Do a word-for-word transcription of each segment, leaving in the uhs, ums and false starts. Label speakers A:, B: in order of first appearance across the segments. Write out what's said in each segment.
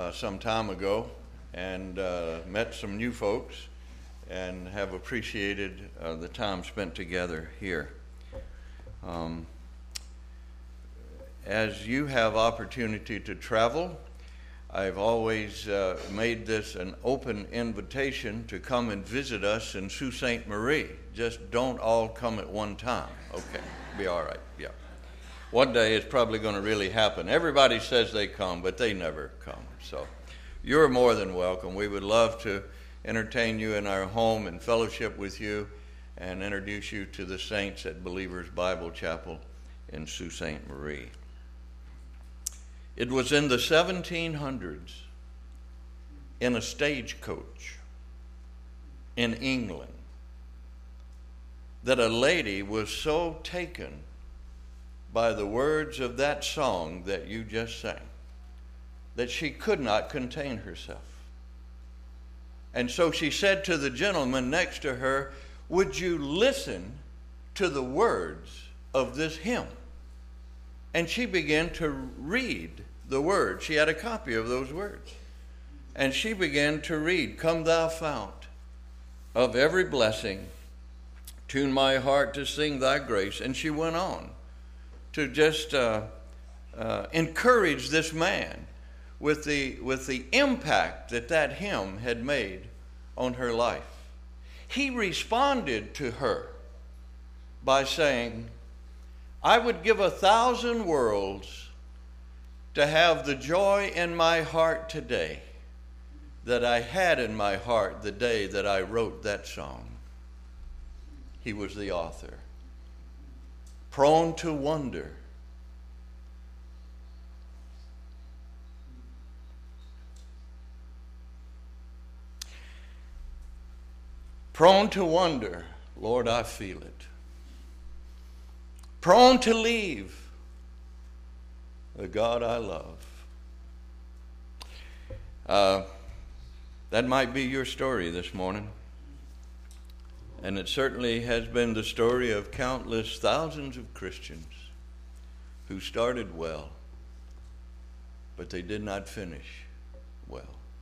A: uh, some time ago and uh, met some new folks and have appreciated uh, the time spent together here. Um, as you have opportunity to travel, I've always uh, made this an open invitation to come and visit us in Sault Ste. Marie. Just don't all come at one time. Okay, be all right, yeah. One day it's probably going to really happen. Everybody says they come, but they never come. So you're more than welcome. We would love to entertain you in our home and fellowship with you and introduce you to the saints at Believers Bible Chapel in Sault Ste. Marie. It was in the seventeen hundreds in a stagecoach in England that a lady was so taken by the words of that song that you just sang that she could not contain herself. And so she said to the gentleman next to her, "Would you listen to the words of this hymn?" And she began to read the words. She had a copy of those words. And she began to read, "Come thou fount of every blessing, tune my heart to sing thy grace." And she went on to just uh, uh, encourage this man with the, with the impact that that hymn had made on her life. He responded to her by saying, "I would give a thousand worlds to have the joy in my heart today that I had in my heart the day that I wrote that song." He was the author. Prone to wonder. Prone to wonder, Lord, I feel it. Prone to leave the God I love. Uh, that might be your story this morning. And it certainly has been the story of countless thousands of Christians who started well, but they did not finish well.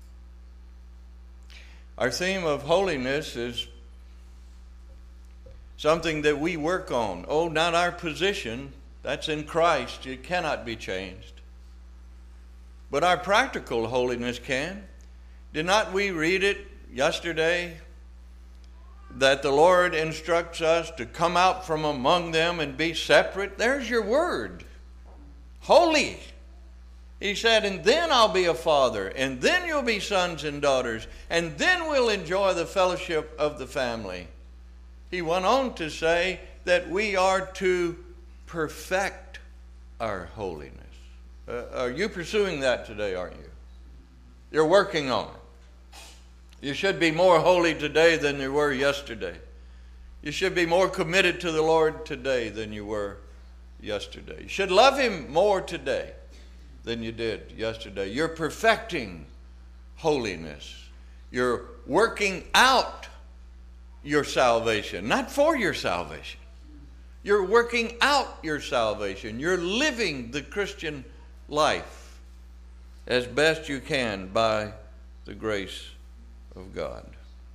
A: Our theme of holiness is something that we work on. Oh, not our position. That's in Christ. It cannot be changed. But our practical holiness can. Did not we read it yesterday that the Lord instructs us to come out from among them and be separate? There's your word. Holy. He said, and then I'll be a father, and then you'll be sons and daughters, and then we'll enjoy the fellowship of the family. He went on to say that we are to perfect our holiness. Uh, are you pursuing that today, aren't you? You're working on it. You should be more holy today than you were yesterday. You should be more committed to the Lord today than you were yesterday. You should love Him more today than you did yesterday. You're perfecting holiness. You're working out your salvation, not for your salvation. You're working out your salvation. You're living the Christian life as best you can by the grace of God.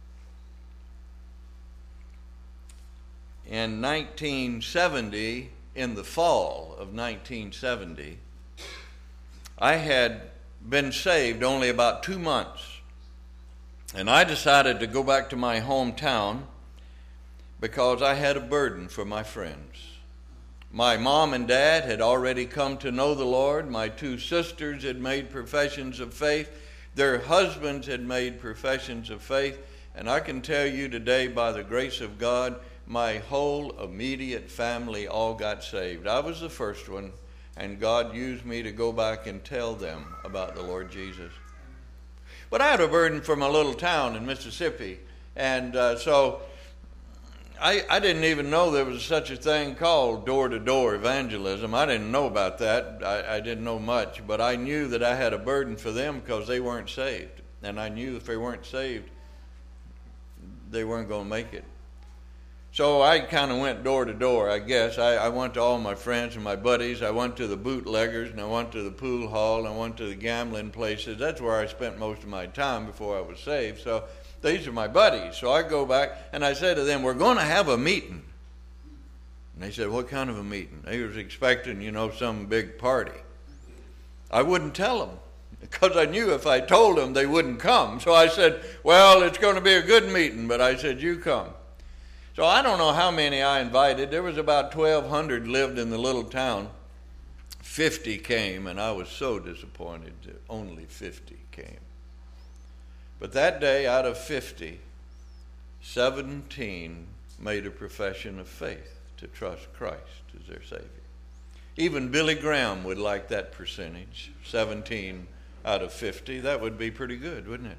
A: In nineteen seventy, in the fall of nineteen seventy, I had been saved only about two months. And I decided to go back to my hometown because I had a burden for my friends. My mom and dad had already come to know the Lord. My two sisters had made professions of faith. Their husbands had made professions of faith. And I can tell you today, by the grace of God, my whole immediate family all got saved. I was the first one, and God used me to go back and tell them about the Lord Jesus. But I had a burden for my little town in Mississippi, and uh, so I, I didn't even know there was such a thing called door-to-door evangelism. I didn't know about that. I, I didn't know much, but I knew that I had a burden for them because they weren't saved. And I knew if they weren't saved, they weren't going to make it. So I kind of went door to door, I guess. I, I went to all my friends and my buddies. I went to the bootleggers, and I went to the pool hall, and I went to the gambling places. That's where I spent most of my time before I was saved. So these are my buddies. So I go back, and I said to them, we're going to have a meeting. And they said, what kind of a meeting? They was expecting, you know, some big party. I wouldn't tell them, because I knew if I told them, they wouldn't come. So I said, well, it's going to be a good meeting, but I said, you come. So I don't know how many I invited. There was about twelve hundred lived in the little town. fifty came, and I was so disappointed that only fifty came. But that day, out of fifty, seventeen made a profession of faith to trust Christ as their Savior. Even Billy Graham would like that percentage, seventeen out of fifty. That would be pretty good, wouldn't it?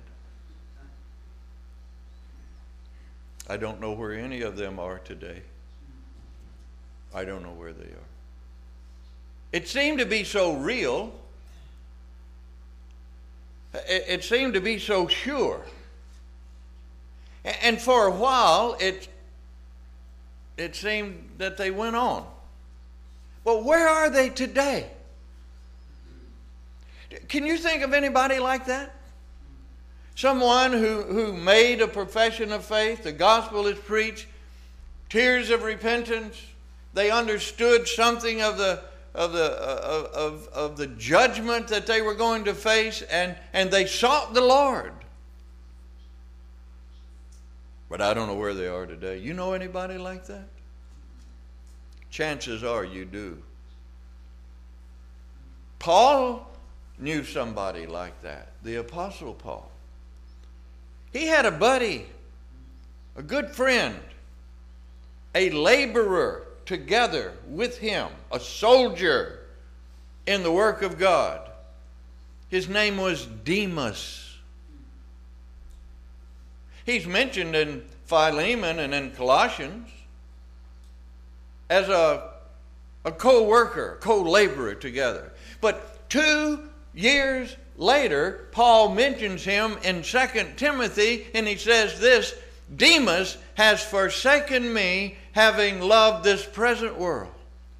A: I don't know where any of them are today. I don't know where they are. It seemed to be so real. It, it seemed to be so sure. And for a while, it, it seemed that they went on. But where are they today? Can you think of anybody like that? Someone who, who made a profession of faith, the gospel is preached, tears of repentance, they understood something of the of the uh, of, of the judgment that they were going to face, and, and they sought the Lord. But I don't know where they are today. You know anybody like that? Chances are you do. Paul knew somebody like that, the Apostle Paul. He had a buddy, a good friend, a laborer together with him, a soldier in the work of God. His name was Demas. He's mentioned in Philemon and in Colossians as a, a co-worker, co-laborer together. But two years later, Paul mentions him in Second Timothy, and he says this, Demas has forsaken me, having loved this present world.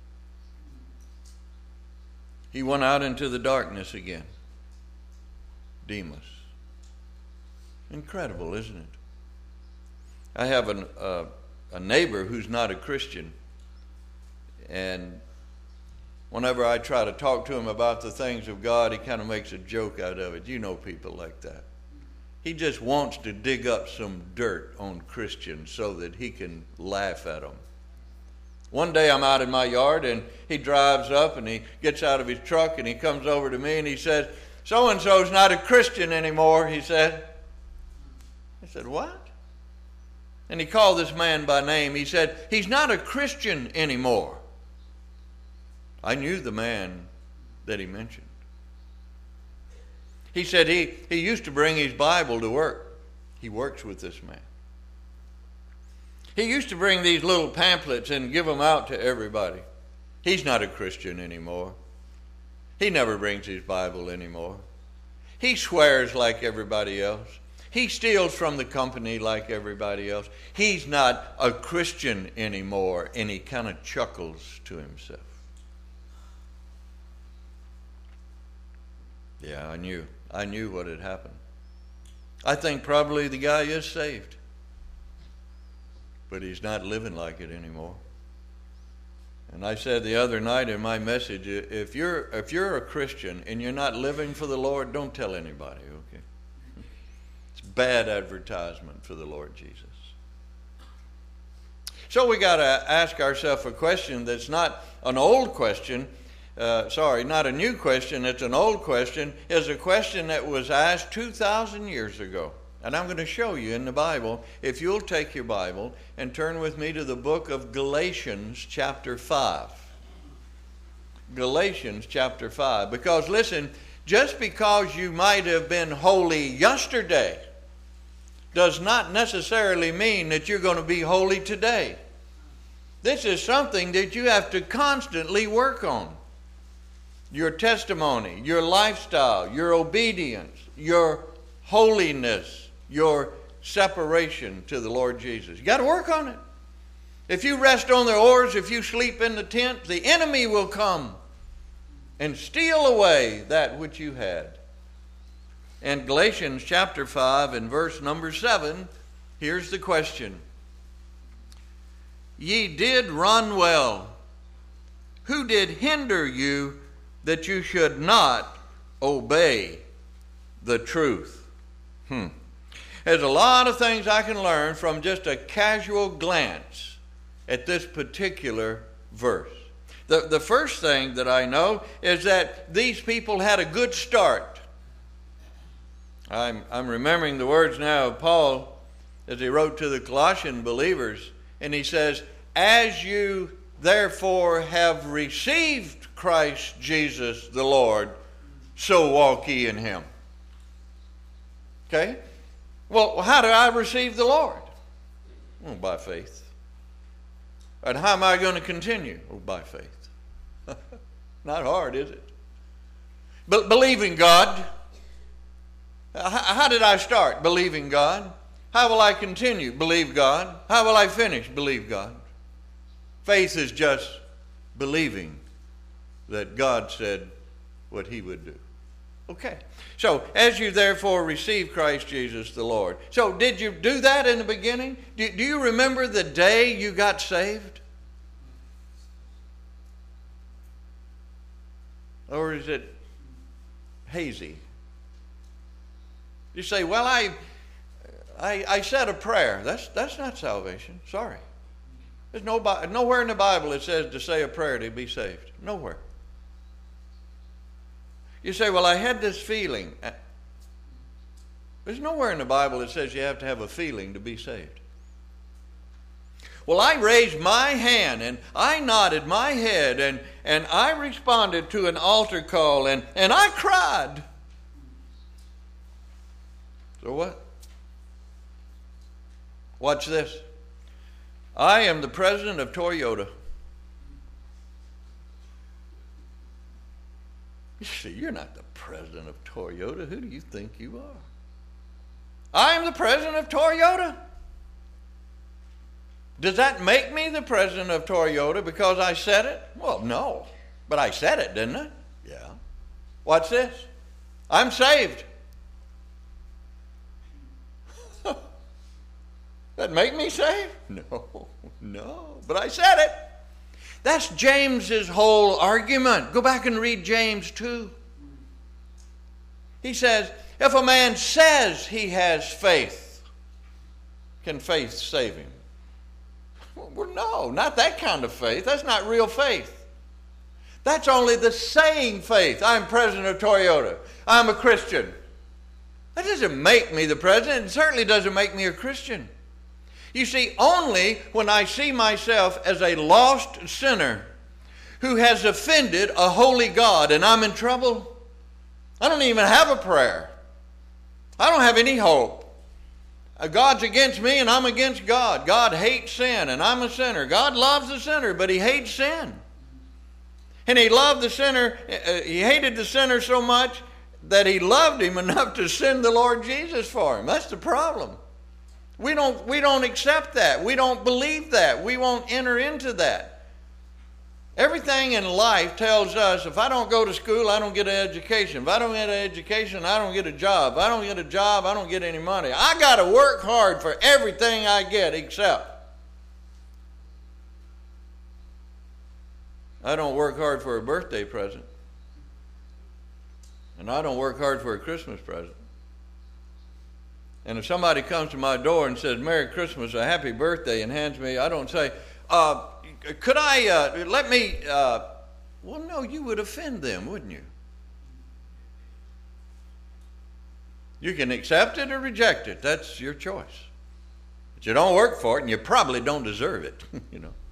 A: He went out into the darkness again. Demas. Incredible, isn't it? I have an, uh, a neighbor who's not a Christian, and whenever I try to talk to him about the things of God, he kind of makes a joke out of it. You know people like that. He just wants to dig up some dirt on Christians so that he can laugh at them. One day I'm out in my yard, and he drives up, and he gets out of his truck, and he comes over to me, and he says, so-and-so's not a Christian anymore, he said. I said, what? And he called this man by name. He said, he's not a Christian anymore. I knew the man that he mentioned. He said he, he used to bring his Bible to work. He works with this man. He used to bring these little pamphlets and give them out to everybody. He's not a Christian anymore. He never brings his Bible anymore. He swears like everybody else. He steals from the company like everybody else. He's not a Christian anymore, and he kind of chuckles to himself. Yeah, I knew. I knew what had happened. I think probably the guy is saved, but he's not living like it anymore. And I said the other night in my message, if you're if you're a Christian and you're not living for the Lord, don't tell anybody, okay? It's bad advertisement for the Lord Jesus. So we got to ask ourselves a question that's not an old question. Uh, sorry, not a new question, it's an old question. It's a question that was asked two thousand years ago. And I'm going to show you in the Bible, if you'll take your Bible and turn with me to the book of Galatians chapter five. Galatians chapter five. Because listen, just because you might have been holy yesterday does not necessarily mean that you're going to be holy today. This is something that you have to constantly work on. Your testimony, your lifestyle, your obedience, your holiness, your separation to the Lord Jesus. You got to work on it. If you rest on the oars, if you sleep in the tent, the enemy will come and steal away that which you had. And Galatians chapter five and verse number seven, here's the question. Ye did run well. Who did hinder you that you should not obey the truth? Hmm. There's a lot of things I can learn from just a casual glance at this particular verse. The, the first thing that I know is that these people had a good start. I'm, I'm remembering the words now of Paul as he wrote to the Colossian believers, and he says, as you therefore have received Christ Jesus the Lord, so walk ye in him. Okay? Well, how do I receive the Lord? Well, by faith. And how am I going to continue? Well, by faith. Not hard, is it? But believing God. How did I start? Believing God. How will I continue? Believe God. How will I finish? Believe God. Faith is just believing that God said what he would do. Okay. So, as you therefore receive Christ Jesus the Lord. So, did you do that in the beginning? Do, do you remember the day you got saved? Or is it hazy? You say, well, I, I, I said a prayer. That's, that's not salvation. Sorry. There's no, nowhere in the Bible it says to say a prayer to be saved. Nowhere. You say, well, I had this feeling. There's nowhere in the Bible that says you have to have a feeling to be saved. Well, I raised my hand and I nodded my head and, and I responded to an altar call and, and I cried. So what? Watch this. I am the president of Toyota. You see, you're not the president of Toyota. Who do you think you are? I am the president of Toyota. Does that make me the president of Toyota because I said it? Well, no. But I said it, didn't I? Yeah. Watch this. I'm saved. That make me saved? No, no. But I said it. That's James's whole argument. Go back and read James two. He says, if a man says he has faith, can faith save him? Well, no, not that kind of faith. That's not real faith. That's only the saying faith. I'm president of Toyota. I'm a Christian. That doesn't make me the president. It certainly doesn't make me a Christian. You see, only when I see myself as a lost sinner who has offended a holy God and I'm in trouble, I don't even have a prayer. I don't have any hope. God's against me and I'm against God. God hates sin and I'm a sinner. God loves the sinner, but he hates sin. And he loved the sinner, he hated the sinner so much that he loved him enough to send the Lord Jesus for him. That's the problem. We don't, we don't accept that. We don't believe that. We won't enter into that. Everything in life tells us if I don't go to school, I don't get an education. If I don't get an education, I don't get a job. If I don't get a job, I don't get any money. I got to work hard for everything I get except I don't work hard for a birthday present. And I don't work hard for a Christmas present. And if somebody comes to my door and says, Merry Christmas, a happy birthday, and hands me, I don't say, uh, could I, uh, let me, uh, well, no, you would offend them, wouldn't you? You can accept it or reject it. That's your choice. But you don't work for it, and you probably don't deserve it, you know.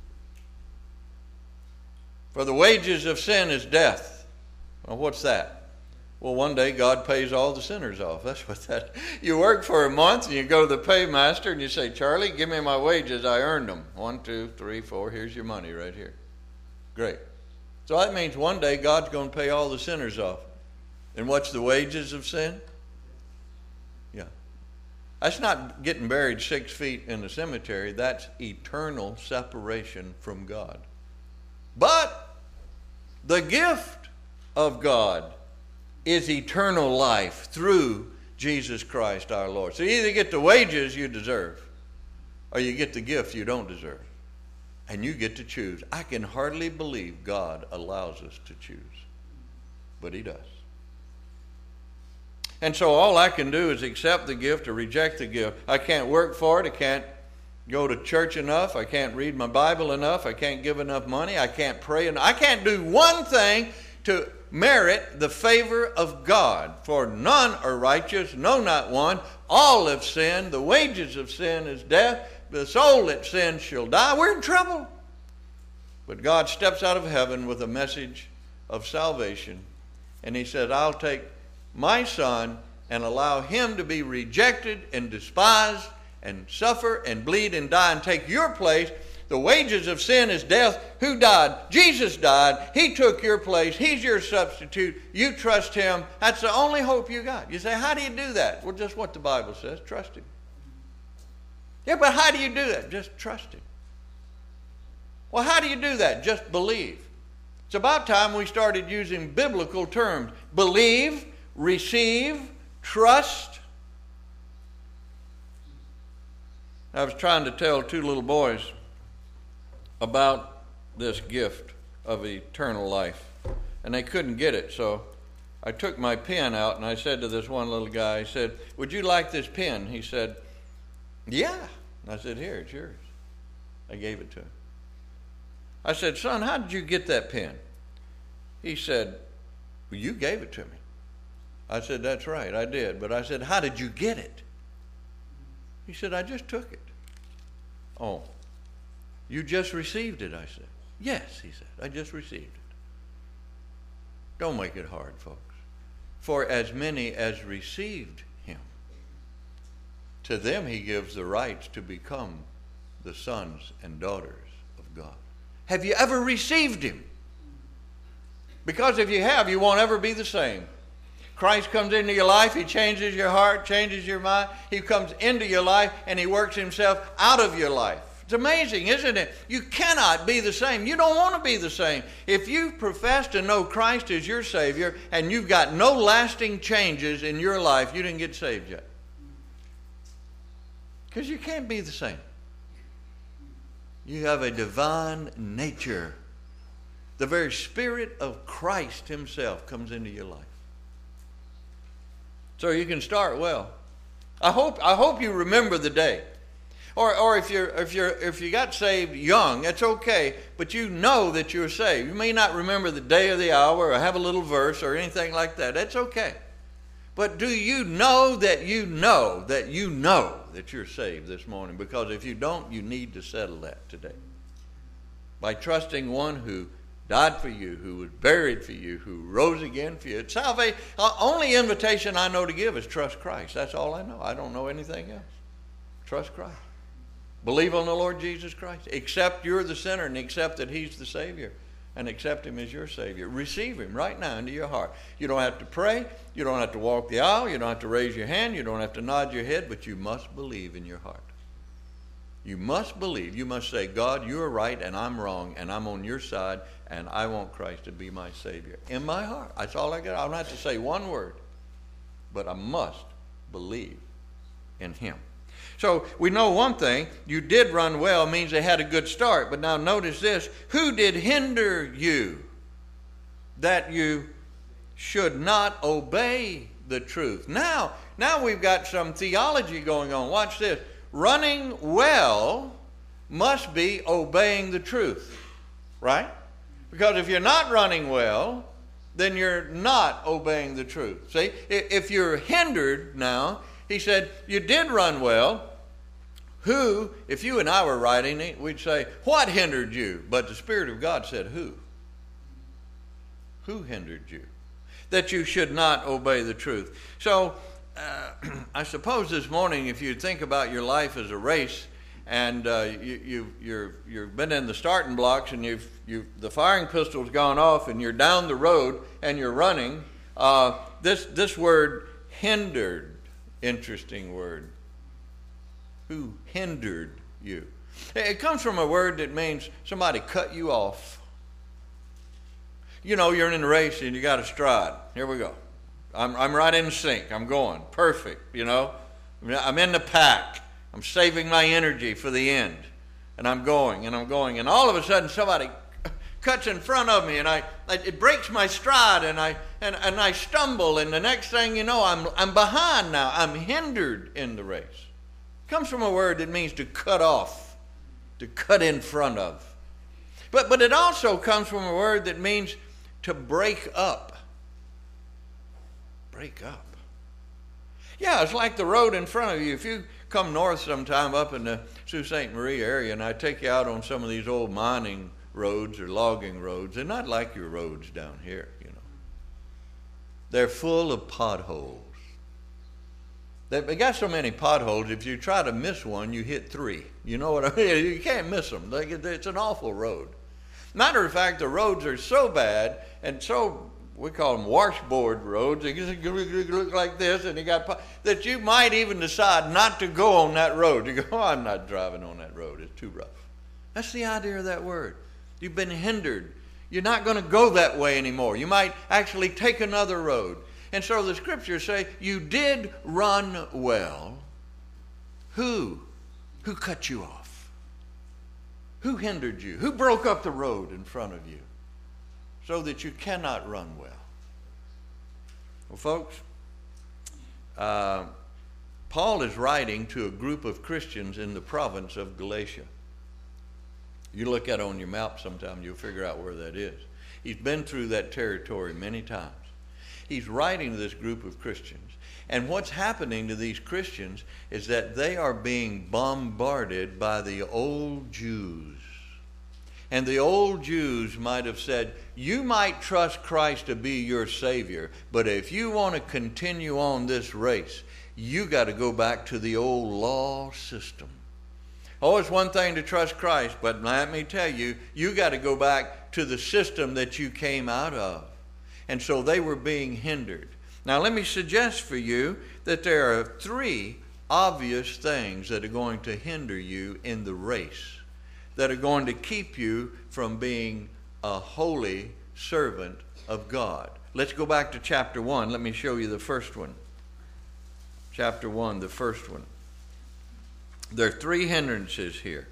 A: For the wages of sin is death. Well, what's that? Well, one day God pays all the sinners off. That's what that. You work for a month and you go to the paymaster and you say, Charlie, give me my wages. I earned them. One, two, three, four. Here's your money right here. Great. So that means one day God's going to pay all the sinners off. And what's the wages of sin? Yeah. That's not getting buried six feet in the cemetery. That's eternal separation from God. But the gift of God is eternal life through Jesus Christ our Lord. So you either get the wages you deserve, or you get the gift you don't deserve. And you get to choose. I can hardly believe God allows us to choose. But he does. And so all I can do is accept the gift or reject the gift. I can't work for it. I can't go to church enough. I can't read my Bible enough. I can't give enough money. I can't pray enough. I can't do one thing to merit the favor of God. For none are righteous, no, not one. All have sinned. The wages of sin is death. The soul that sins shall die. We're in trouble. But God steps out of heaven with a message of salvation. And he said, I'll take my son and allow him to be rejected and despised and suffer and bleed and die and take your place. The wages of sin is death. Who died? Jesus died. He took your place. He's your substitute. You trust him. That's the only hope you got. You say, how do you do that? Well, just what the Bible says. Trust him. Yeah, but how do you do that? Just trust him. Well, how do you do that? Just believe. It's about time we started using biblical terms. Believe, receive, trust. I was trying to tell two little boys about this gift of eternal life, and they couldn't get it. So I took my pen out and I said to this one little guy, I said, would you like this pen? He said, yeah. And I said, here, it's yours. I gave it to him. I said, son, how did you get that pen? He said, well, you gave it to me. I said, that's right, I did. But I said, how did you get it? He said, I just took it. Oh, you just received it, I said. Yes, he said, I just received it. Don't make it hard, folks. For as many as received him, to them he gives the rights to become the sons and daughters of God. Have you ever received him? Because if you have, you won't ever be the same. Christ comes into your life, he changes your heart, changes your mind. He comes into your life and he works himself out of your life. It's amazing, isn't it? You cannot be the same. You don't want to be the same. If you profess to know Christ as your Savior and you've got no lasting changes in your life, you didn't get saved yet. Because you can't be the same. You have a divine nature. The very Spirit of Christ himself comes into your life. So you can start well. I hope I hope you remember the day. Or or if you're if you're if you got saved young, that's okay, but you know that you're saved. You may not remember the day or the hour or have a little verse or anything like that. That's okay. But do you know that you know that you know that you're saved this morning? Because if you don't, you need to settle that today. By trusting one who died for you, who was buried for you, who rose again for you. It's salvation. The only invitation I know to give is trust Christ. That's all I know. I don't know anything else. Trust Christ. Believe on the Lord Jesus Christ. Accept you're the sinner and accept that he's the Savior. And accept him as your Savior. Receive him right now into your heart. You don't have to pray. You don't have to walk the aisle. You don't have to raise your hand. You don't have to nod your head. But you must believe in your heart. You must believe. You must say, God, you are right and I'm wrong and I'm on your side and I want Christ to be my Savior. In my heart. That's all I got. I don't have to say one word. But I must believe in him. So we know one thing. You did run well means they had a good start. But now notice this. Who did hinder you that you should not obey the truth? Now, now we've got some theology going on. Watch this. Running well must be obeying the truth, right? Because if you're not running well, then you're not obeying the truth. See, if you're hindered now, he said, you did run well. Who, if you and I were writing it, we'd say, what hindered you? But the Spirit of God said, who? Who hindered you? That you should not obey the truth. So, Uh, I suppose this morning, if you think about your life as a race, and uh, you, you, you're, you've been in the starting blocks, and you've, you've, the firing pistol's gone off, and you're down the road, and you're running, uh, this, this word hindered, interesting word. Who hindered you? It comes from a word that means somebody cut you off. You know, you're in a race and you got a stride. Here we go. I'm, I'm right in sync. I'm going. Perfect, you know. I'm in the pack. I'm saving my energy for the end. And I'm going and I'm going. And all of a sudden somebody cuts in front of me and I, it breaks my stride and I and, and I stumble. And the next thing you know, I'm I'm behind now. I'm hindered in the race. It comes from a word that means to cut off, to cut in front of. But but it also comes from a word that means to break up. Break up. Yeah, it's like the road in front of you. If you come north sometime up in the Sault Ste. Marie area and I take you out on some of these old mining roads or logging roads, they're not like your roads down here, you know. They're full of potholes. They got so many potholes, if you try to miss one, you hit three. You know what I mean? You can't miss them. It's an awful road. Matter of fact, the roads are so bad and so, we call them washboard roads, they look like this, and you got that you might even decide not to go on that road. You go, oh, I'm not driving on that road. It's too rough. That's the idea of that word. You've been hindered. You're not going to go that way anymore. You might actually take another road. And so the scriptures say, you did run well. Who? Who cut you off? Who hindered you? Who broke up the road in front of you so that you cannot run well? Well, folks, uh, Paul is writing to a group of Christians in the province of Galatia. You look at it on your map sometime, you'll figure out where that is. He's been through that territory many times. He's writing to this group of Christians. And what's happening to these Christians is that they are being bombarded by the old Jews. And the old Jews might have said, you might trust Christ to be your Savior, but if you want to continue on this race, you got to go back to the old law system. Oh, it's one thing to trust Christ, but let me tell you, you got to go back to the system that you came out of. And so they were being hindered. Now let me suggest for you that there are three obvious things that are going to hinder you in the race, that are going to keep you from being a holy servant of God. Let's go back to chapter one. Let me show you the first one. Chapter one, the first one. There are three hindrances here.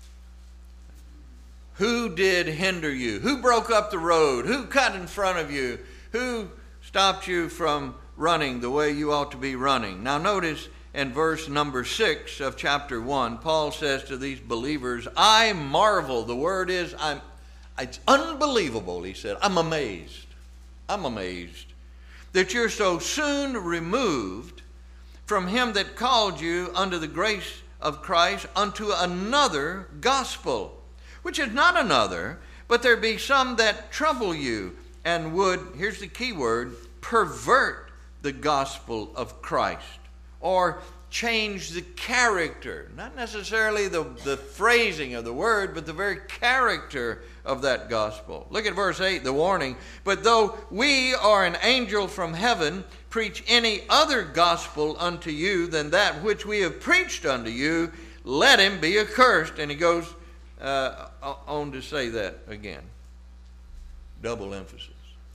A: Who did hinder you? Who broke up the road? Who cut in front of you? Who stopped you from running the way you ought to be running? Now notice in verse number six of chapter one, Paul says to these believers, I marvel. The word is, I'm, it's unbelievable, he said. I'm amazed. I'm amazed that you're so soon removed from him that called you unto the grace of Christ unto another gospel, which is not another, but there be some that trouble you and would, here's the key word, pervert the gospel of Christ, or change the character, not necessarily the, the phrasing of the word, but the very character of that gospel. Look at verse eight, the warning. But though we or an angel from heaven preach any other gospel unto you than that which we have preached unto you, let him be accursed. And he goes uh, on to say that again. Double emphasis.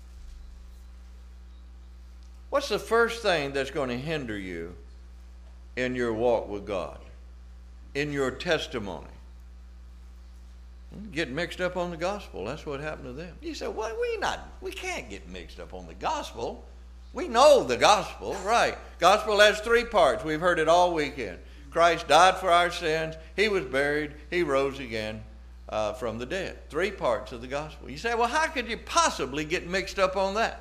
A: What's the first thing that's going to hinder you in your walk with God, in your testimony? Get mixed up on the gospel. That's what happened to them. You say, well, we not, we can't get mixed up on the gospel. We know the gospel, right? Gospel has three parts. We've heard it all weekend. Christ died for our sins. He was buried. He rose again uh, from the dead. Three parts of the gospel. You say, well, how could you possibly get mixed up on that?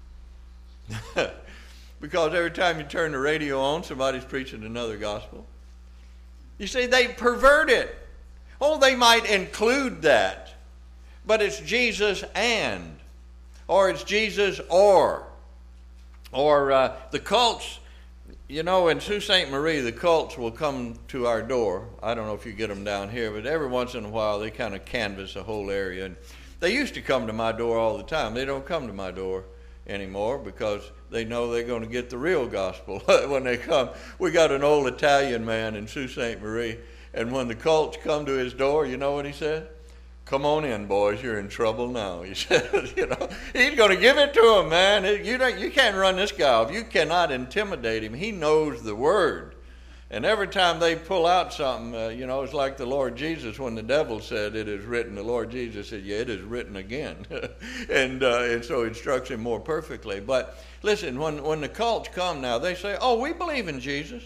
A: Because every time you turn the radio on, somebody's preaching another gospel. You see, they pervert it. Oh, they might include that, but it's Jesus and, or it's Jesus or, or uh, the cults. You know, in Sault Ste. Marie, the cults will come to our door. I don't know if you get them down here, but every once in a while they kind of canvass the whole area. And they used to come to my door all the time. They don't come to my door anymore because they know they're going to get the real gospel when they come. We got an old Italian man in Sault Ste. Marie, and when the cults come to his door, you know what he said? Come on in, boys, you're in trouble now. He said, you know, he's going to give it to them, man. You don't, you can't run this guy off. You cannot intimidate him. He knows the word. And every time they pull out something, uh, you know, it's like the Lord Jesus when the devil said, it is written. The Lord Jesus said, yeah, it is written again. and uh, and so he instructs him more perfectly. But listen, when, when the cults come now, they say, oh, we believe in Jesus.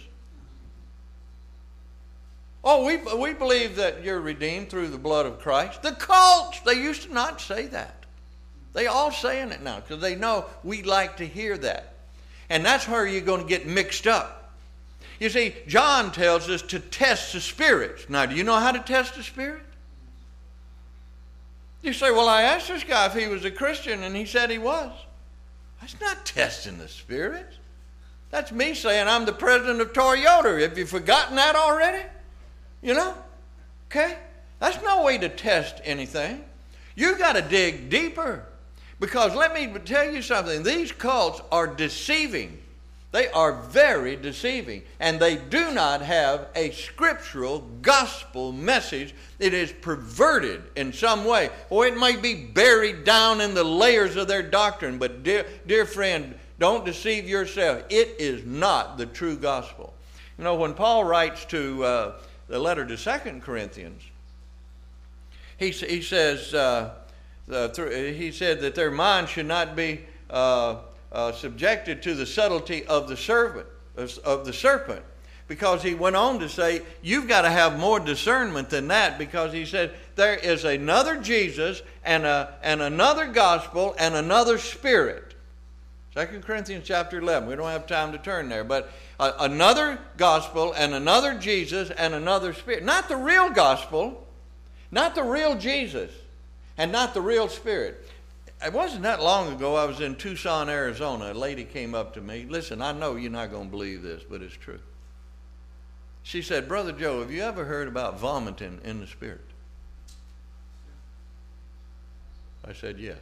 A: Oh, we, we believe that you're redeemed through the blood of Christ. The cults, they used to not say that. They all saying it now because they know we like to hear that. And that's where you're going to get mixed up. You see, John tells us to test the spirits. Now, do you know how to test the spirit? You say, well, I asked this guy if he was a Christian, and he said he was. That's not testing the spirits. That's me saying I'm the president of Toyota. Have you forgotten that already? You know? Okay? That's no way to test anything. You got to dig deeper. Because let me tell you something. These cults are deceiving. They are very deceiving. And they do not have a scriptural gospel message. It is perverted in some way. Or it may be buried down in the layers of their doctrine. But dear, dear friend, don't deceive yourself. It is not the true gospel. You know, when Paul writes to uh, the letter to Second Corinthians, he, he says uh, uh, th- he said that their mind should not be uh, uh, subjected to the subtlety of the serpent, of, of the serpent, because he went on to say you've got to have more discernment than that, because he said there is another Jesus and a and another gospel and another spirit. Second Corinthians chapter eleven. We don't have time to turn there, but uh, another gospel and another Jesus and another spirit. Not the real gospel, not the real Jesus, and not the real spirit. It wasn't that long ago I was in Tucson, Arizona. A lady came up to me. Listen, I know you're not going to believe this, but it's true. She said, Brother Joe, have you ever heard about vomiting in the spirit? I said, yes.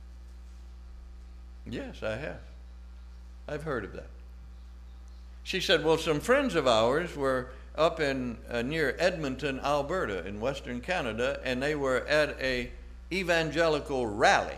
A: Yes, I have. I've heard of that. She said, well, some friends of ours were up in uh, near Edmonton, Alberta, in Western Canada, and they were at a evangelical rally.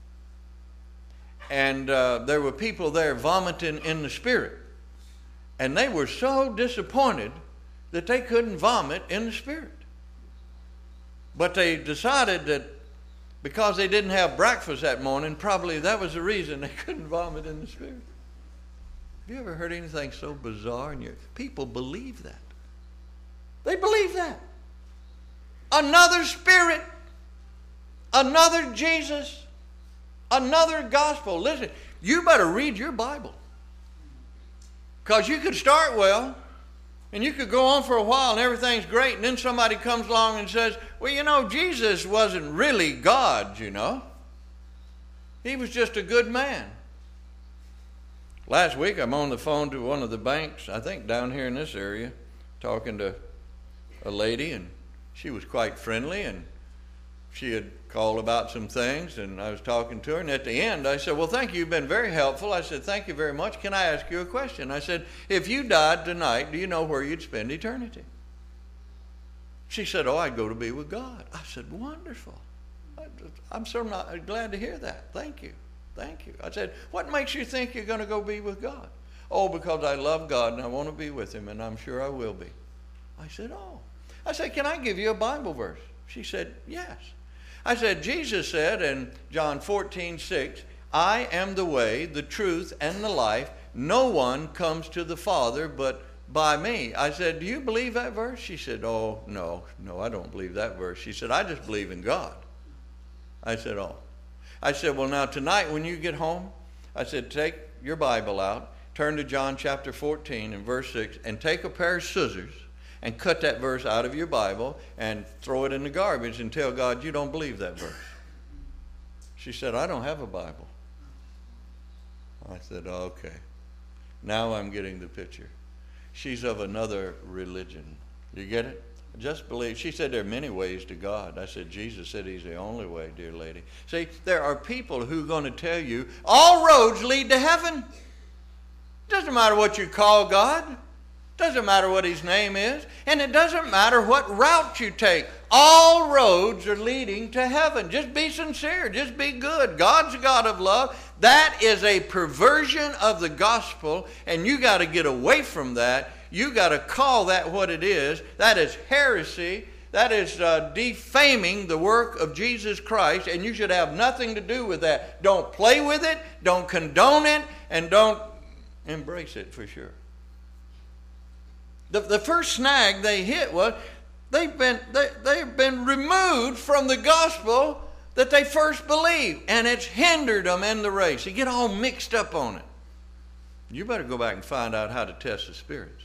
A: And uh, there were people there vomiting in the spirit. And they were so disappointed that they couldn't vomit in the spirit. But they decided that because they didn't have breakfast that morning, probably that was the reason they couldn't vomit in the spirit. Have you ever heard anything so bizarre? And your people believe that. They believe that. Another spirit, another Jesus, another gospel. Listen, you better read your Bible. Because you could start well, and you could go on for a while and everything's great, and then somebody comes along and says, well, you know, Jesus wasn't really God, you know. He was just a good man. Last week I'm on the phone to one of the banks, I think down here in this area, talking to a lady, and she was quite friendly, and she had called about some things, and I was talking to her, and at the end I said, well, thank you, you've been very helpful. I said, thank you very much. Can I ask you a question? I said, if you died tonight, do you know where you'd spend eternity? She said, oh, I'd go to be with God. I said, wonderful. I'm so not, glad to hear that. Thank you. Thank you. I said, what makes you think you're going to go be with God? Oh, because I love God and I want to be with him, and I'm sure I will be. I said, oh. I said, can I give you a Bible verse? She said, yes. I said, Jesus said in John fourteen six, I am the way, the truth, and the life. No one comes to the Father but by me. I said, do you believe that verse? She said, oh, no, no, I don't believe that verse. She said, I just believe in God. I said, oh. I said, well, now tonight when you get home, I said, take your Bible out, turn to John chapter fourteen and verse six, and take a pair of scissors and cut that verse out of your Bible and throw it in the garbage and tell God you don't believe that verse. She said, I don't have a Bible. I said, okay. Now I'm getting the picture. She's of another religion. You get it? Just believe. She said there are many ways to God. I said, Jesus said he's the only way, dear lady. See, there are people who are going to tell you all roads lead to heaven. Doesn't matter what you call God. Doesn't matter what his name is. And it doesn't matter what route you take. All roads are leading to heaven. Just be sincere. Just be good. God's a God of love. That is a perversion of the gospel, and you got to get away from that. You got to call that what it is. That is heresy. That is uh, defaming the work of Jesus Christ, and you should have nothing to do with that. Don't play with it. Don't condone it, and don't embrace it for sure. The, the first snag they hit was they've been, they, they've been removed from the gospel that they first believed, and it's hindered them in the race. They get all mixed up on it. You better go back and find out how to test the spirits.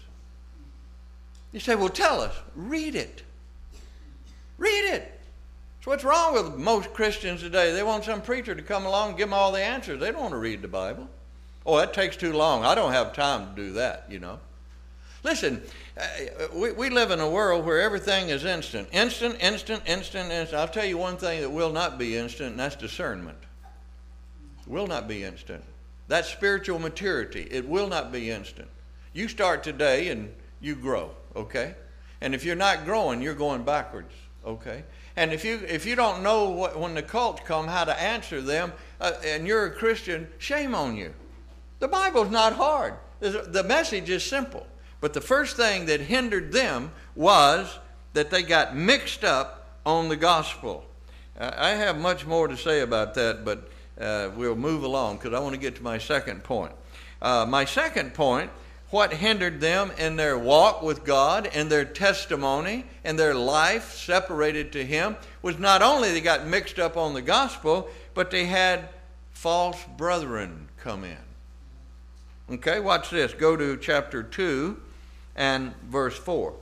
A: You say, well, tell us. Read it. Read it. So what's wrong with most Christians today? They want some preacher to come along and give them all the answers. They don't want to read the Bible. Oh, that takes too long. I don't have time to do that, you know. Listen, we, we live in a world where everything is instant. Instant, instant, instant, instant. I'll tell you one thing that will not be instant, and that's discernment. It will not be instant. That's spiritual maturity. It will not be instant. You start today and you grow, okay? And if you're not growing, you're going backwards, okay? And if you if you don't know what, when the cults come, how to answer them, uh, and you're a Christian, shame on you. The Bible's not hard. The message is simple. But the first thing that hindered them was that they got mixed up on the gospel. Uh, I have much more to say about that, but uh, we'll move along because I want to get to my second point. Uh, my second point, what hindered them in their walk with God and their testimony and their life separated to Him, was not only they got mixed up on the gospel, but they had false brethren come in. Okay, watch this. Go to chapter two and verse four.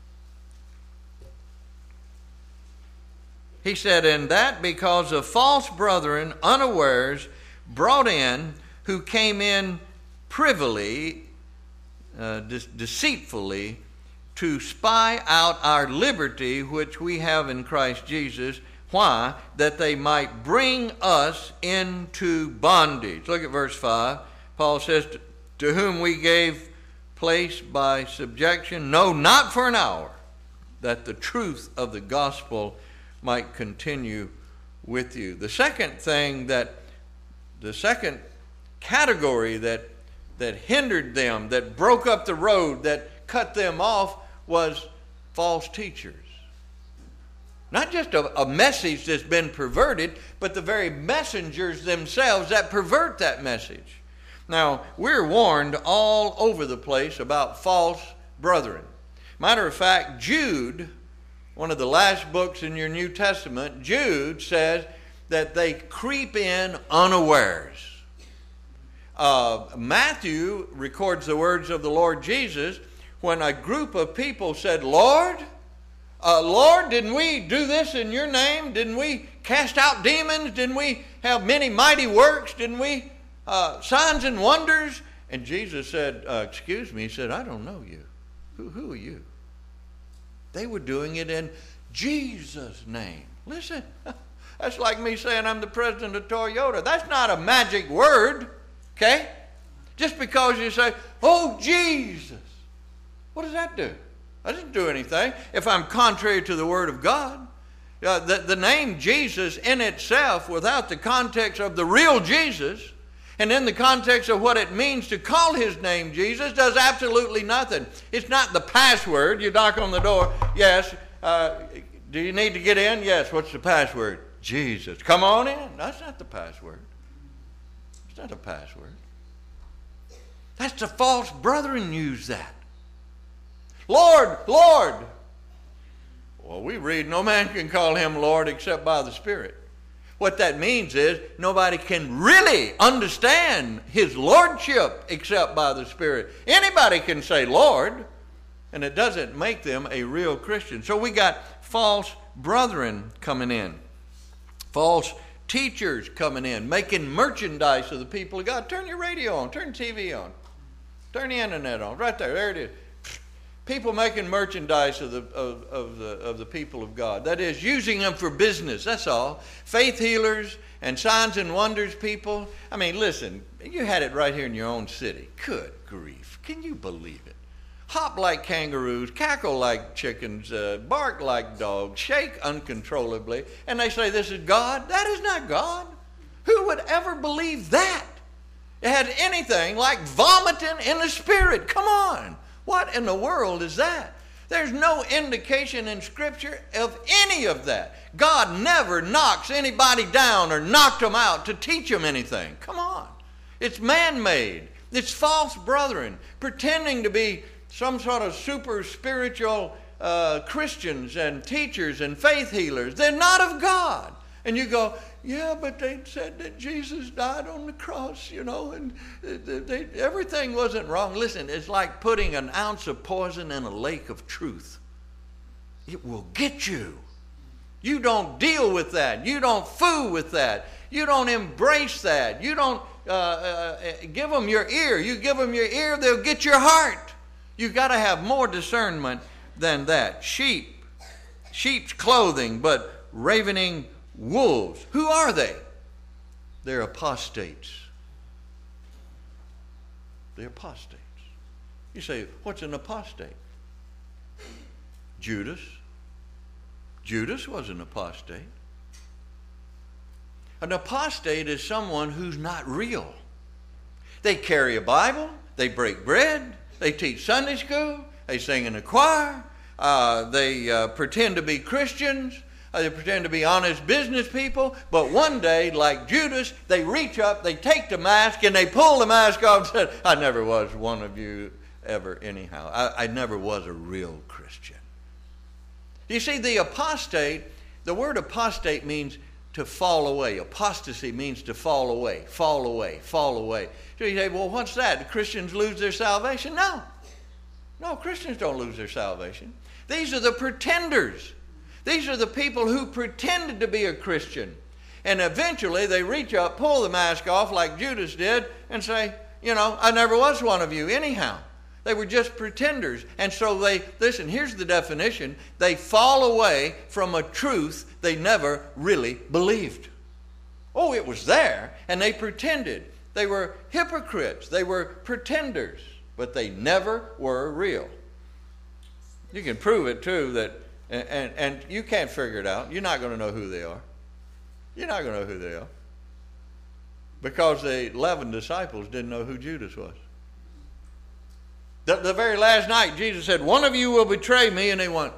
A: He said, and that because of false brethren unawares brought in, who came in privily, uh, de- deceitfully, to spy out our liberty which we have in Christ Jesus. Why? That they might bring us into bondage. Look at verse five. Paul says, to, to whom we gave place by subjection, no, not for an hour, that the truth of the gospel might continue with you. The second thing that, the second category that that hindered them, that broke up the road, that cut them off, was false teachers. Not just a, a message that's been perverted, but the very messengers themselves that pervert that message. Now, we're warned all over the place about false brethren. Matter of fact, Jude, one of the last books in your New Testament, Jude says that they creep in unawares. Uh, Matthew records the words of the Lord Jesus when a group of people said, Lord, uh, Lord, didn't we do this in your name? Didn't we cast out demons? Didn't we have many mighty works? Didn't we uh, signs and wonders? And Jesus said, uh, excuse me, he said, I don't know you. Who, who are you? They were doing it in Jesus' name. Listen, that's like me saying I'm the president of Toyota. That's not a magic word, okay? Just because you say, oh, Jesus. What does that do? I didn't do anything if I'm contrary to the Word of God. Uh, the, the name Jesus in itself, without the context of the real Jesus, and in the context of what it means to call His name Jesus, does absolutely nothing. It's not the password. You knock on the door. Yes. Uh, do you need to get in? Yes. What's the password? Jesus. Come on in. That's not the password. It's not a password. That's the false brethren use that. Lord, Lord. Well, we read, no man can call Him Lord except by the Spirit. What that means is nobody can really understand His lordship except by the Spirit. Anybody can say Lord, and it doesn't make them a real Christian. So we got false brethren coming in, false teachers coming in, making merchandise of the people of God. Turn your radio on, turn the T V on, turn the internet on, right there, there it is. people making merchandise of the, of, of, the, of the people of God. That is, using them for business, that's all. Faith healers and signs and wonders people. I mean, listen, you had it right here in your own city. Good grief. Can you believe it? Hop like kangaroos, cackle like chickens, uh, bark like dogs, shake uncontrollably, and they say this is God? That is not God. Who would ever believe that? It had anything like vomiting in the spirit. Come on. What in the world is that? There's no indication in Scripture of any of that. God never knocks anybody down or knocked them out to teach them anything. Come on. It's man-made. It's false brethren pretending to be some sort of super spiritual uh, Christians and teachers and faith healers. They're not of God. And you go, yeah, but they said that Jesus died on the cross, you know, and they, they, everything wasn't wrong. Listen, it's like putting an ounce of poison in a lake of truth. It will get you. You don't deal with that. You don't fool with that. You don't embrace that. You don't uh, uh, give them your ear. You give them your ear, they'll get your heart. You've got to have more discernment than that. Sheep, sheep's clothing, but ravening wolves. Who are they? They're apostates. They're apostates. You say, what's an apostate? Judas. Judas was an apostate. An apostate is someone who's not real. They carry a Bible, they break bread, they teach Sunday school, they sing in the choir, uh, they uh, pretend to be Christians, uh, they pretend to be honest business people, but one day, like Judas, they reach up, they take the mask, and they pull the mask off and say, I never was one of you ever anyhow. I, I never was a real Christian. You see, the apostate, the word apostate means to fall away. Apostasy means to fall away, fall away, fall away. So you say, well, what's that? Do Christians lose their salvation? No. No, Christians don't lose their salvation. These are the pretenders. These are the people who pretended to be a Christian. And eventually they reach up, pull the mask off like Judas did, and say, you know, I never was one of you anyhow. They were just pretenders. And so they, listen, here's the definition. They fall away from a truth they never really believed. Oh, it was there, and they pretended. They were hypocrites. They were pretenders, but they never were real. You can prove it, too, that, and, and, and you can't figure it out. You're not going to know who they are. You're not going to know who they are. Because the eleven disciples didn't know who Judas was. The, the very last night, Jesus said, one of you will betray me, and they went,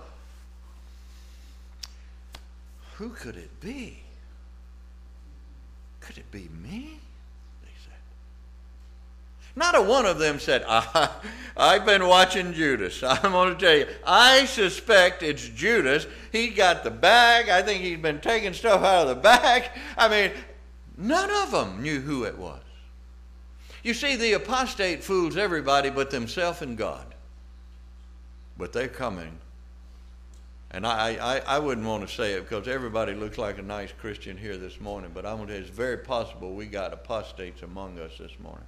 A: who could it be? Could it be me? They said. Not a one of them said, I, I've been watching Judas. I'm going to tell you, I suspect it's Judas. He got the bag. I think he's been taking stuff out of the bag. I mean, none of them knew who it was. You see, the apostate fools everybody but themselves and God. But they're coming. And I, I, I wouldn't want to say it because everybody looks like a nice Christian here this morning, but I'm going to tell you, it's very possible we got apostates among us this morning.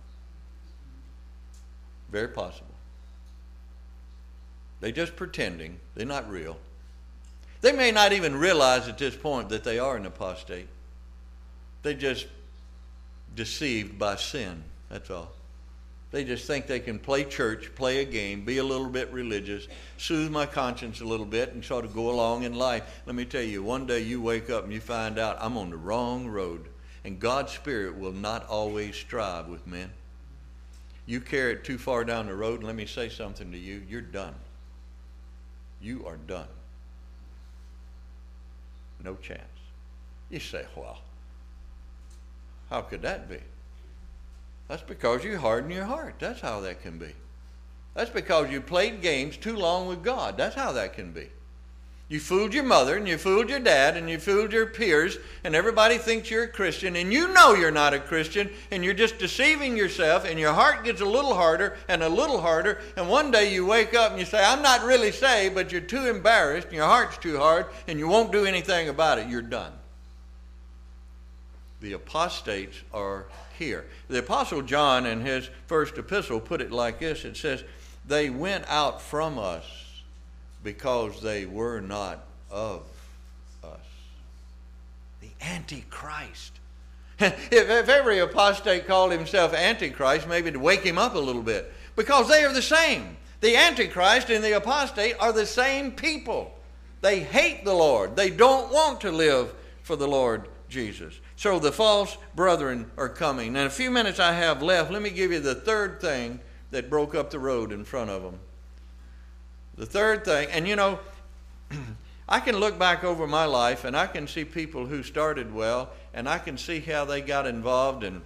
A: Very possible. They're just pretending. They're not real. They may not even realize at this point that they are an apostate. They're just deceived by sin. That's all. They just think they can play church, play a game, be a little bit religious, soothe my conscience a little bit, and sort of go along in life. Let me tell you, one day you wake up and you find out I'm on the wrong road. And God's Spirit will not always strive with men. You carry it too far down the road, and let me say something to you. You're done. You are done. No chance. You say, well, how could that be? That's because you harden your heart. That's how that can be. That's because you played games too long with God. That's how that can be. You fooled your mother, and you fooled your dad, and you fooled your peers, and everybody thinks you're a Christian, and you know you're not a Christian, and you're just deceiving yourself, and your heart gets a little harder and a little harder, and one day you wake up and you say, I'm not really saved, but you're too embarrassed, and your heart's too hard, and you won't do anything about it. You're done. The apostates are here. The Apostle John in his first epistle put it like this. It says, They went out from us because they were not of us. The Antichrist. If, if every apostate called himself Antichrist, maybe to wake him up a little bit. Because they are the same. The Antichrist and the apostate are the same people. They hate the Lord. They don't want to live for the Lord Jesus. So the false brethren are coming. Now, in a few minutes I have left, let me give you the third thing that broke up the road in front of them. The third thing, and you know, I can look back over my life and I can see people who started well, and I can see how they got involved in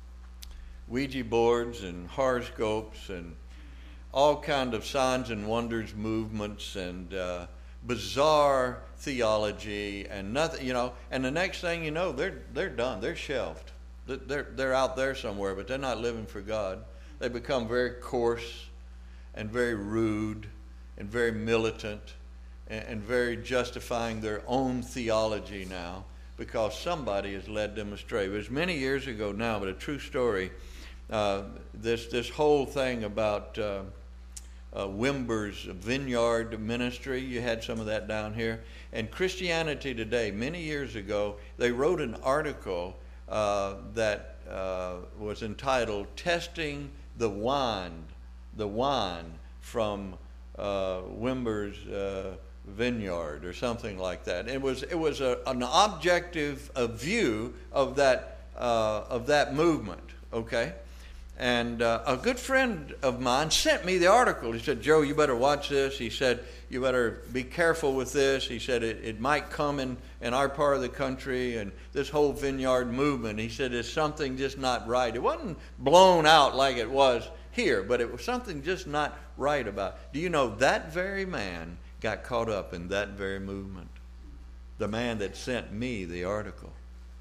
A: Ouija boards and horoscopes and all kind of signs and wonders movements and uh, bizarre theology and nothing, you know. And the next thing you know, they're they're done. They're shelved. They're they're out there somewhere, but they're not living for God. They become very coarse and very rude and very militant and, and very justifying their own theology now because somebody has led them astray. It was many years ago now, but a true story. Uh, this this whole thing about uh, uh, Wimber's vineyard ministry, you had some of that down here. And Christianity Today, many years ago, they wrote an article uh, that uh, was entitled "Testing the Wine, the Wine from uh, Wimber's uh, Vineyard" or something like that. It was it was a, an objective a view of that uh, of that movement. Okay. And uh, a good friend of mine sent me the article. He said, "Joe, you better watch this." He said, "You better be careful with this." He said, it, it might come in, in our part of the country, and this whole vineyard movement. He said, it's something just not right. It wasn't blown out like it was here, but it was something just not right about it. Do you know that very man got caught up in that very movement? The man that sent me the article.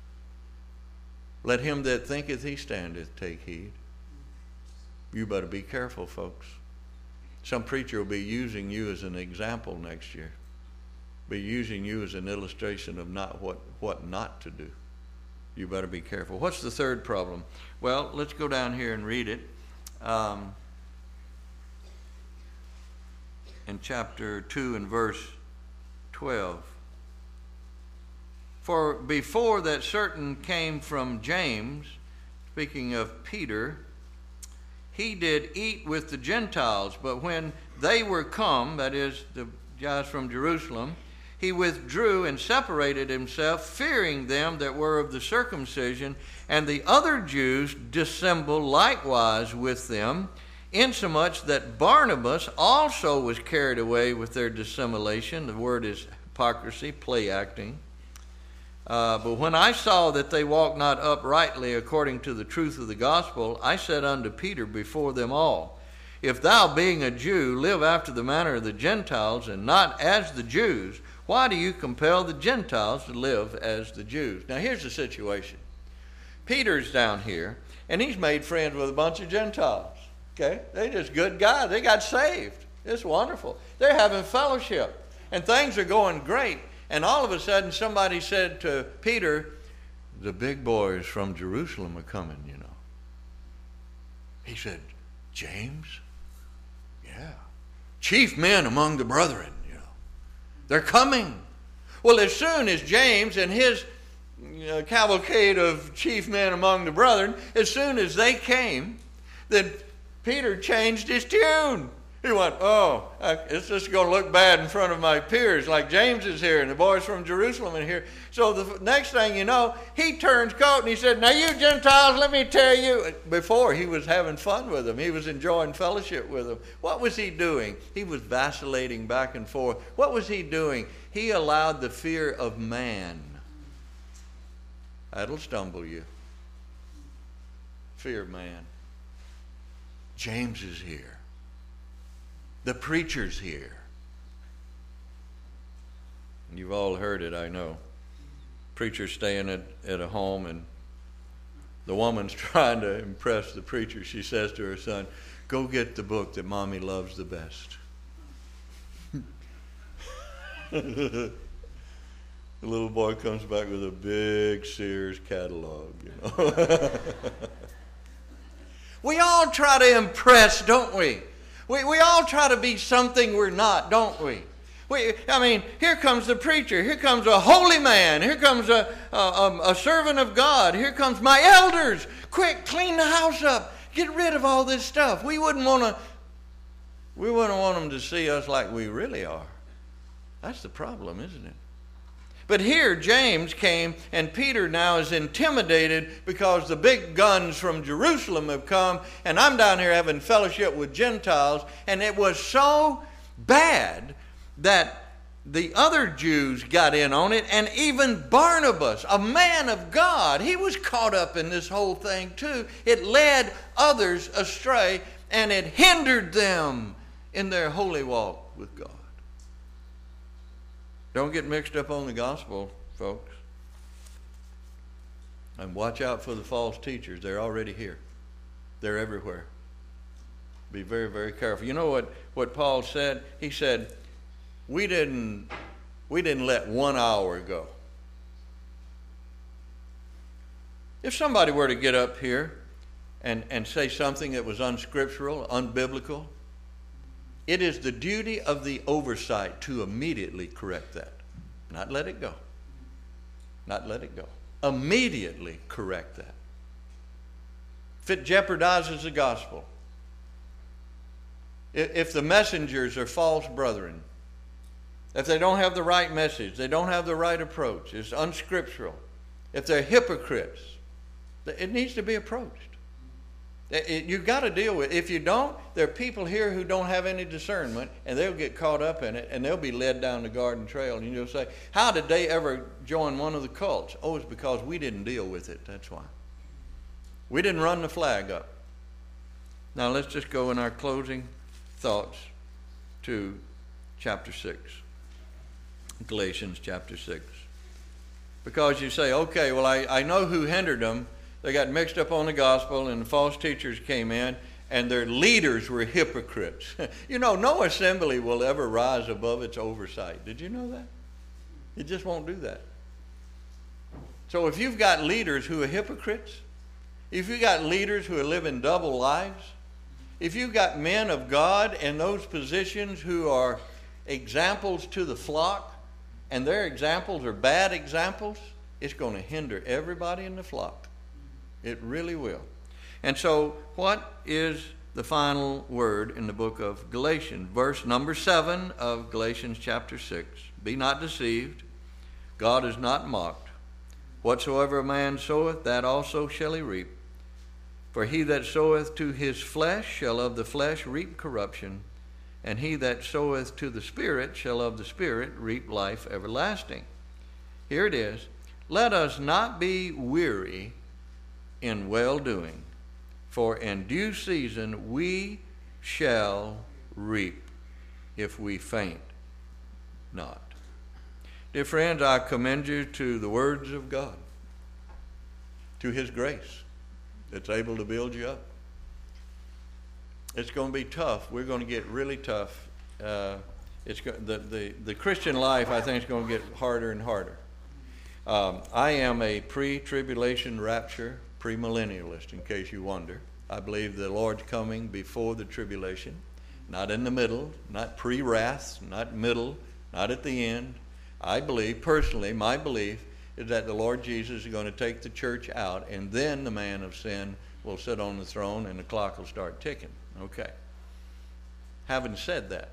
A: Let him that thinketh he standeth take heed. You better be careful, folks. Some preacher will be using you as an example next year. Be using you as an illustration of not what, what not to do. You better be careful. What's the third problem? Well, let's go down here and read it. Um, in chapter two and verse twelve. For before that certain came from James, speaking of Peter, he did eat with the Gentiles, but when they were come, that is, the guys from Jerusalem, he withdrew and separated himself, fearing them that were of the circumcision, and the other Jews dissembled likewise with them, insomuch that Barnabas also was carried away with their dissimulation. The word is hypocrisy, play acting. Uh, but when I saw that they walked not uprightly according to the truth of the gospel, I said unto Peter before them all, If thou, being a Jew, live after the manner of the Gentiles, and not as the Jews, why do you compel the Gentiles to live as the Jews? Now here's the situation. Peter's down here, and he's made friends with a bunch of Gentiles. Okay? They're just good guys. They got saved. It's wonderful. They're having fellowship, and things are going great. And all of a sudden somebody said to Peter, the big boys from Jerusalem are coming, you know. He said, James? Yeah. Chief men among the brethren, you know. They're coming. Well, as soon as James and his you know, cavalcade of chief men among the brethren, as soon as they came, then Peter changed his tune. He went, oh, it's just going to look bad in front of my peers, like James is here and the boys from Jerusalem are here. So the next thing you know, he turns coat and he said, now you Gentiles, let me tell you. Before, he was having fun with them. He was enjoying fellowship with them. What was he doing? He was vacillating back and forth. What was he doing? He allowed the fear of man. That'll stumble you. Fear of man. James is here. The preacher's here. You've all heard it, I know. Preacher staying at, at a home, and the woman's trying to impress the preacher. She says to her son, go get the book that mommy loves the best. The little boy comes back with a big Sears catalog, you know. We all try to impress, don't we? We, we all try to be something we're not, don't we? We, I mean, here comes the preacher. Here comes a holy man. Here comes a, a, a servant of God. Here comes my elders. Quick, clean the house up. Get rid of all this stuff. We wouldn't want to, we wouldn't want them to see us like we really are. That's the problem, isn't it? But here James came, and Peter now is intimidated because the big guns from Jerusalem have come, and I'm down here having fellowship with Gentiles, and it was so bad that the other Jews got in on it, and even Barnabas, a man of God, he was caught up in this whole thing too. It led others astray, and it hindered them in their holy walk with God. Don't get mixed up on the gospel, folks. And watch out for the false teachers. They're already here. They're everywhere. Be very, very careful. You know what, what Paul said? He said, we didn't, we didn't let one hour go. If somebody were to get up here and, and say something that was unscriptural, unbiblical, it is the duty of the oversight to immediately correct that. Not let it go. Not let it go. Immediately correct that. If it jeopardizes the gospel, if the messengers are false brethren, if they don't have the right message, they don't have the right approach, it's unscriptural, if they're hypocrites, it needs to be approached. It, it, you've got to deal with it. If you don't, there are people here who don't have any discernment, and they'll get caught up in it, and they'll be led down the garden trail. And you'll say, how did they ever join one of the cults? Oh, it's because we didn't deal with it. That's why. We didn't run the flag up. Now let's just go in our closing thoughts to chapter six. Galatians chapter six. Because you say, okay, well, I, I know who hindered them. They got mixed up on the gospel, and the false teachers came in, and their leaders were hypocrites. You know, no assembly will ever rise above its oversight. Did you know that? It just won't do that. So if you've got leaders who are hypocrites, if you've got leaders who are living double lives, if you've got men of God in those positions who are examples to the flock, and their examples are bad examples, it's going to hinder everybody in the flock. It really will. And so what is the final word in the book of Galatians? Verse number seven of Galatians chapter six. Be not deceived. God is not mocked. Whatsoever a man soweth, that also shall he reap. For he that soweth to his flesh shall of the flesh reap corruption, and he that soweth to the Spirit shall of the Spirit reap life everlasting. Here it is. Let us not be weary in well-doing, for in due season we shall reap if we faint not. Dear friends, I commend you to the words of God, to His grace that's able to build you up. It's going to be tough. We're going to get really tough. Uh, it's go- the, the, the Christian life, I think, is going to get harder and harder. Um, I am a pre-tribulation rapture premillennialist, in case you wonder. I believe the Lord's coming before the tribulation, not in the middle, not pre-wrath, not middle, not at the end. I believe, personally, my belief is that the Lord Jesus is going to take the church out, and then the man of sin will sit on the throne and the clock will start ticking. Okay. Having said that,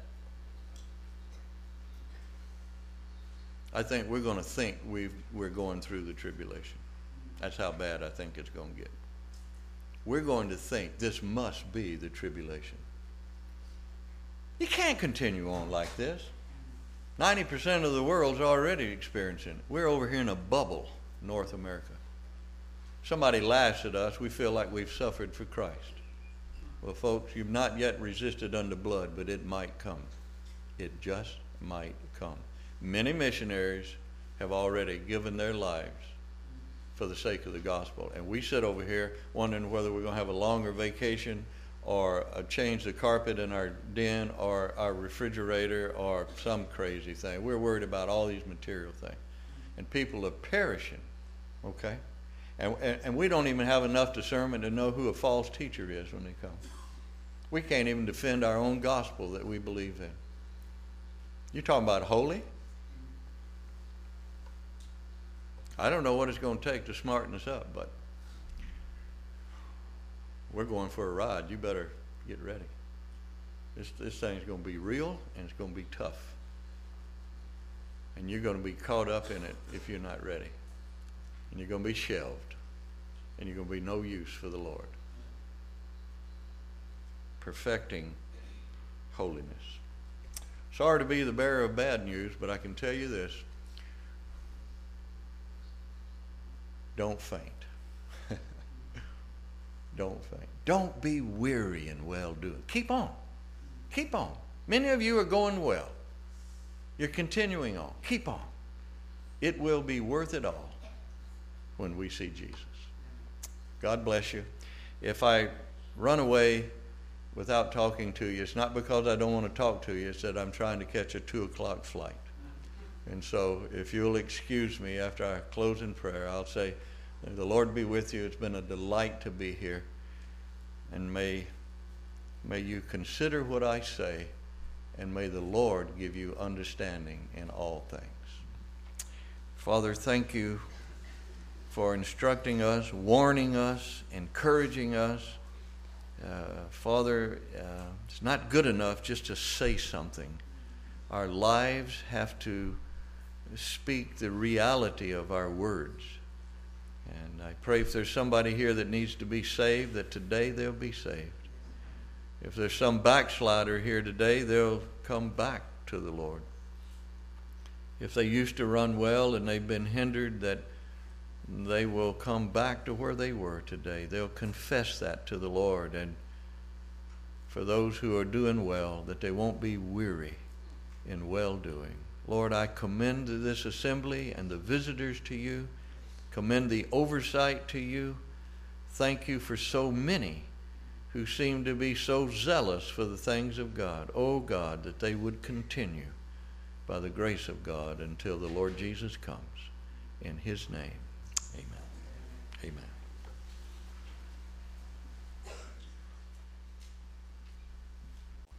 A: I think we're going to think we've, we're going through the tribulation. That's how bad I think it's going to get. We're going to think this must be the tribulation. You can't continue on like this. ninety percent of the world's already experiencing it. We're over here in a bubble, North America. Somebody laughs at us, we feel like we've suffered for Christ. Well, folks, you've not yet resisted unto blood, but it might come. It just might come. Many missionaries have already given their lives for the sake of the gospel. And we sit over here wondering whether we're going to have a longer vacation or uh, change the carpet in our den or our refrigerator or some crazy thing. We're worried about all these material things. And people are perishing, okay? And, and, and we don't even have enough discernment to know who a false teacher is when they come. We can't even defend our own gospel that we believe in. You're talking about holy? I don't know what it's going to take to smarten us up, but we're going for a ride. You better get ready. This, this thing's going to be real, and it's going to be tough. And you're going to be caught up in it if you're not ready. And you're going to be shelved. And you're going to be no use for the Lord. Perfecting holiness. Sorry to be the bearer of bad news, but I can tell you this. Don't faint. Don't faint. Don't be weary in well-doing. Keep on. Keep on. Many of you are going well. You're continuing on. Keep on. It will be worth it all when we see Jesus. God bless you. If I run away without talking to you, it's not because I don't want to talk to you. It's that I'm trying to catch a two o'clock flight. And so if you'll excuse me after I close in prayer, I'll say, the Lord be with you. It's been a delight to be here. And may, may you consider what I say, and may the Lord give you understanding in all things. Father, thank you for instructing us, warning us, encouraging us. Uh, Father, uh, it's not good enough just to say something. Our lives have to speak the reality of our words. And I pray if there's somebody here that needs to be saved, that today they'll be saved. If there's some backslider here today, they'll come back to the Lord. If they used to run well and they've been hindered, that they will come back to where they were today. They'll confess that to the Lord. And for those who are doing well, that they won't be weary in well-doing. Lord, I commend this assembly and the visitors to you. Commend the oversight to you. Thank you for so many who seem to be so zealous for the things of God. Oh God, that they would continue by the grace of God until the Lord Jesus comes. In his name, amen. Amen.